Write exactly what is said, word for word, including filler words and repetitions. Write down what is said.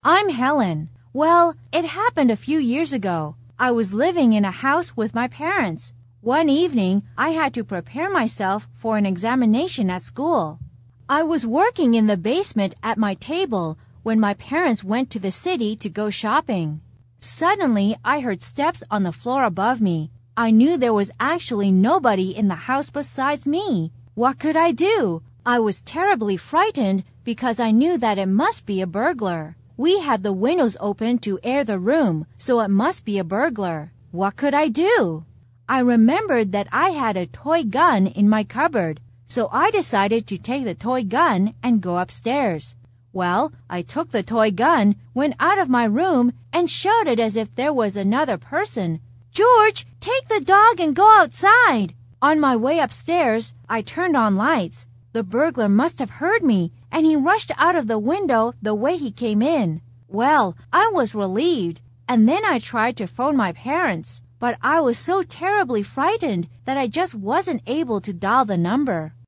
I'm Helen. Well, it happened a few years ago. I was living in a house with my parents. One evening, I had to prepare myself for an examination at school. I was working in the basement at my table when my parents went to the city to go shopping. Suddenly, I heard steps on the floor above me. I knew there was actually nobody in the house besides me. What could I do? I was terribly frightened because I knew that it must be a burglar. We had the windows open to air the room, so it must be a burglar. What could I do? I remembered that I had a toy gun in my cupboard, so I decided to take the toy gun and go upstairs. Well, I took the toy gun, went out of my room, and shouted as if there was another person. "George, take the dog and go outside!" On my way upstairs, I turned on lights. The burglar must have heard me, and he rushed out of the window the way he came in. Well, I was relieved, and then I tried to phone my parents, but I was so terribly frightened that I just wasn't able to dial the number.